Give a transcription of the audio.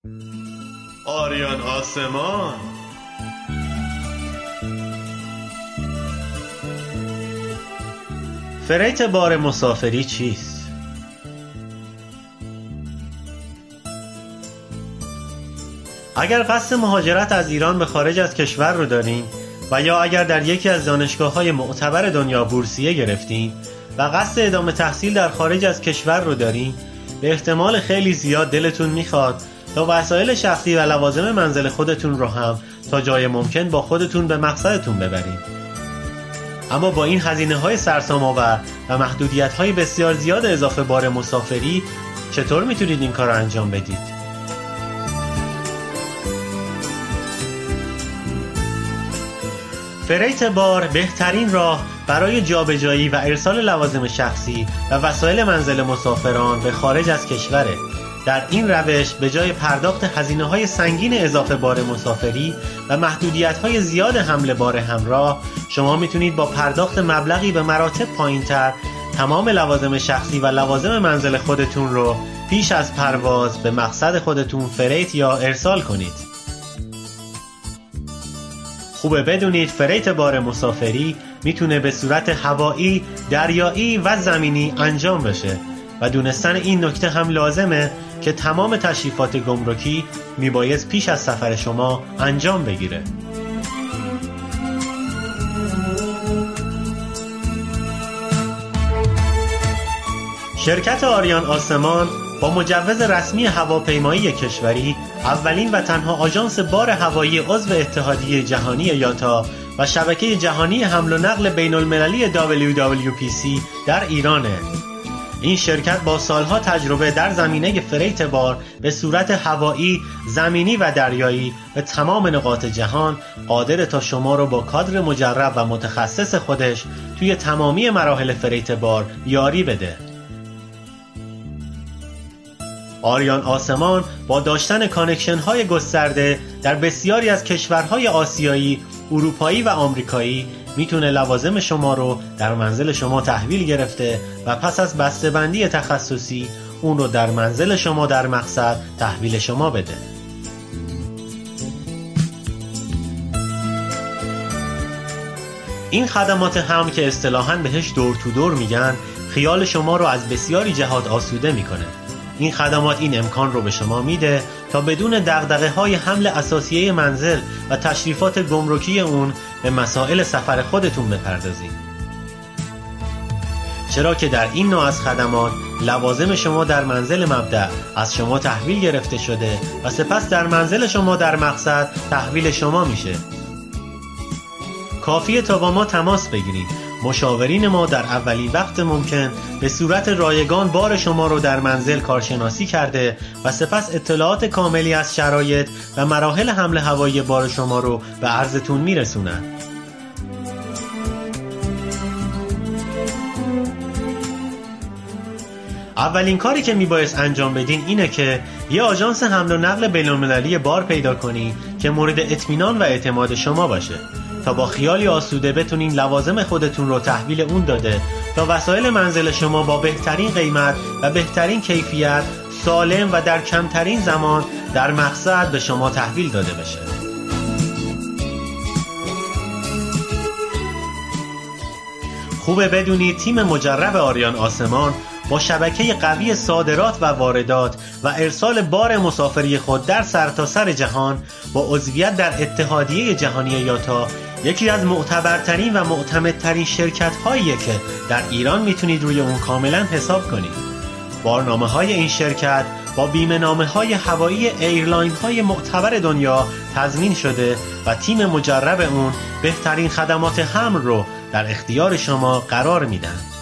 آریان آسمان. فریت بار مسافری چیست؟ اگر قصد مهاجرت از ایران به خارج از کشور رو دارین و یا اگر در یکی از دانشگاه‌های معتبر دنیا بورسیه گرفتین و قصد ادامه تحصیل در خارج از کشور رو دارین، به احتمال خیلی زیاد دلتون میخواد تا وسایل شخصی و لوازم منزل خودتون رو هم تا جای ممکن با خودتون به مقصدتون ببرین. اما با این هزینه‌های سرسام‌آور و محدودیت‌های بسیار زیاد اضافه بار مسافری چطور میتونید این کار رو انجام بدید؟ فریت بار بهترین راه برای جابجایی و ارسال لوازم شخصی و وسایل منزل مسافران به خارج از کشوره. در این روش به جای پرداخت هزینه‌های سنگین اضافه بار مسافری و محدودیت‌های زیاد حمل بار همراه، شما میتونید با پرداخت مبلغی به مراتب پایین‌تر تمام لوازم شخصی و لوازم منزل خودتون رو پیش از پرواز به مقصد خودتون فریت یا ارسال کنید. خوبه بدونید فریت بار مسافری میتونه به صورت هوایی، دریایی و زمینی انجام بشه و دونستن این نکته هم لازمه که تمام تشریفات گمرکی میبایست پیش از سفر شما انجام بگیره. شرکت آریان آسمان با مجوز رسمی هواپیمایی کشوری اولین و تنها آژانس بار هوایی عضو اتحادیه جهانی یاتا و شبکه جهانی حمل و نقل بین المللی WWPC در ایرانه. این شرکت با سالها تجربه در زمینه فریت بار به صورت هوایی، زمینی و دریایی به تمام نقاط جهان قادر تا شما رو با کادر مجرب و متخصص خودش توی تمامی مراحل فریت بار یاری بده. آریان آسمان با داشتن کانکشن های گسترده در بسیاری از کشورهای آسیایی، اروپایی و آمریکایی میتونه لوازم شما رو در منزل شما تحویل گرفته و پس از بسته‌بندی تخصصی اون رو در منزل شما در مقصد تحویل شما بده. این خدمات هم که اصطلاحاً بهش دور تو دور میگن، خیال شما رو از بسیاری جهات آسوده میکنه. این خدمات این امکان رو به شما میده تا بدون دغدغه‌های حمل اساسیه منزل و تشریفات گمرکی اون به مسائل سفر خودتون بپردازید. چرا که در این نوع از خدمات لوازم شما در منزل مبدأ از شما تحویل گرفته شده و سپس در منزل شما در مقصد تحویل شما میشه. کافیه تا با ما تماس بگیرید. مشاورین ما در اولین وقت ممکن به صورت رایگان بار شما رو در منزل کارشناسی کرده و سپس اطلاعات کاملی از شرایط و مراحل حمل هوایی بار شما رو به عرضتون میرسونن. اولین کاری که میبایست انجام بدین اینه که یه آژانس حمل و نقل بین‌المللی بار پیدا کنی که مورد اطمینان و اعتماد شما باشه تا با خیالی آسوده بتونین لوازم خودتون رو تحویل اون داده تا وسایل منزل شما با بهترین قیمت و بهترین کیفیت سالم و در کمترین زمان در مقصد به شما تحویل داده بشه. خوبه بدونید تیم مجرب آریان آسمان با شبکه قوی صادرات و واردات و ارسال بار مسافری خود در سرتاسر جهان با عضویت در اتحادیه جهانی یاتا یکی از معتبرترین و معتمدترین شرکت‌هاییه که در ایران میتونید روی اون کاملا حساب کنید. بارنامه‌های این شرکت با بیمه‌نامه‌های هوایی ایرلاین‌های معتبر دنیا تضمین شده و تیم مجرب اون بهترین خدمات حمل رو در اختیار شما قرار میدن.